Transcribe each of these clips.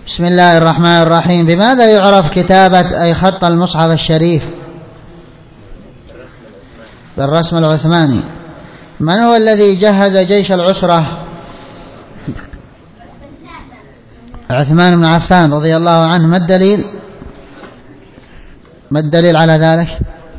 بسم الله الرحمن الرحيم. بماذا يعرف كتابة أي خط المصحف الشريف؟ بالرسم العثماني. من هو الذي جهز جيش العسرة؟ عثمان بن عفان رضي الله عنه. ما الدليل؟ ما الدليل على ذلك؟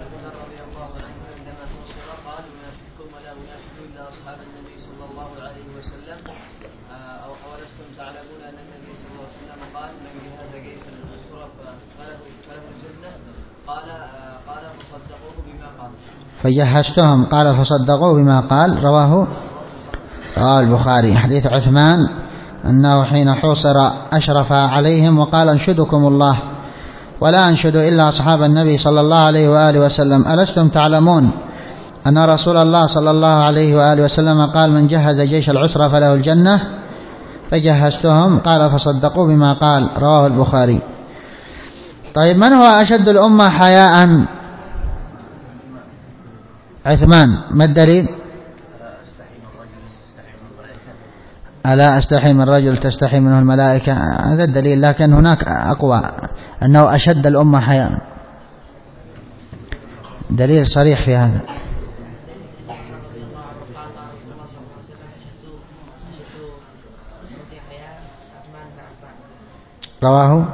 فجهزتهم قال فصدقوا بما قال. رواه البخاري. حديث عثمان أنه حين حوصر أشرف عليهم وقال انشدكم الله ولا أنشد إلا أصحاب النبي صلى الله عليه وآله وسلم ألستم تعلمون أن رسول الله صلى الله عليه وآله وسلم قال من جهز جيش العسرة فله الجنة فجهزتهم قال فصدقوا بما قال. رواه البخاري. طيب من هو أشد الأمة حياء؟ عثمان. ما الدليل؟ ألا أستحي من رجل تستحي منه الملائكة. هذا الدليل، لكن هناك أقوى أنه أشد الأمة حياء، دليل صريح في هذا. رواه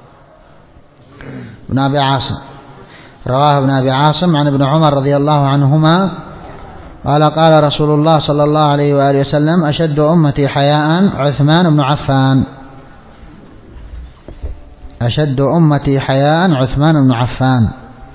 ابن أبي عاصم. رواه ابن أبي عاصم عن ابن عمر رضي الله عنهما قال قال رسول الله صلى الله عليه وآله وسلم أشد أمتي حياء عثمان بن عفان. أشد أمتي حياء عثمان بن عفان.